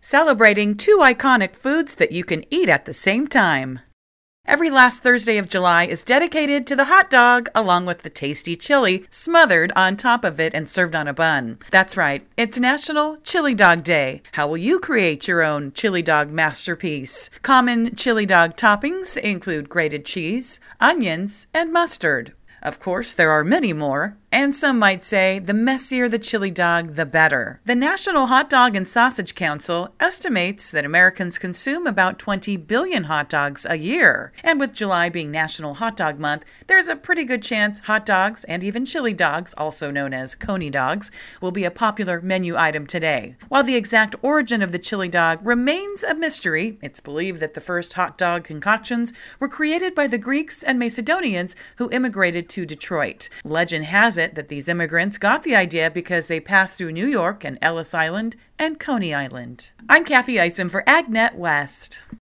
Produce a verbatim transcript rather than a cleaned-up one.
celebrating two iconic foods that you can eat at the same time. Every last Thursday of July is dedicated to the hot dog, along with the tasty chili smothered on top of it and served on a bun. That's right, it's National Chili Dog Day. How will you create your own chili dog masterpiece? Common chili dog toppings include grated cheese, onions, and mustard. Of course, there are many more, and some might say the messier the chili dog, the better. The National Hot Dog and Sausage Council estimates that Americans consume about twenty billion hot dogs a year. And with July being National Hot Dog Month, there's a pretty good chance hot dogs and even chili dogs, also known as coney dogs, will be a popular menu item today. While the exact origin of the chili dog remains a mystery, it's believed that the first hot dog concoctions were created by the Greeks and Macedonians who immigrated to Detroit. Legend has it that these immigrants got the idea because they passed through New York and Ellis Island and Coney Island. I'm Kathy Isom for AgNet West.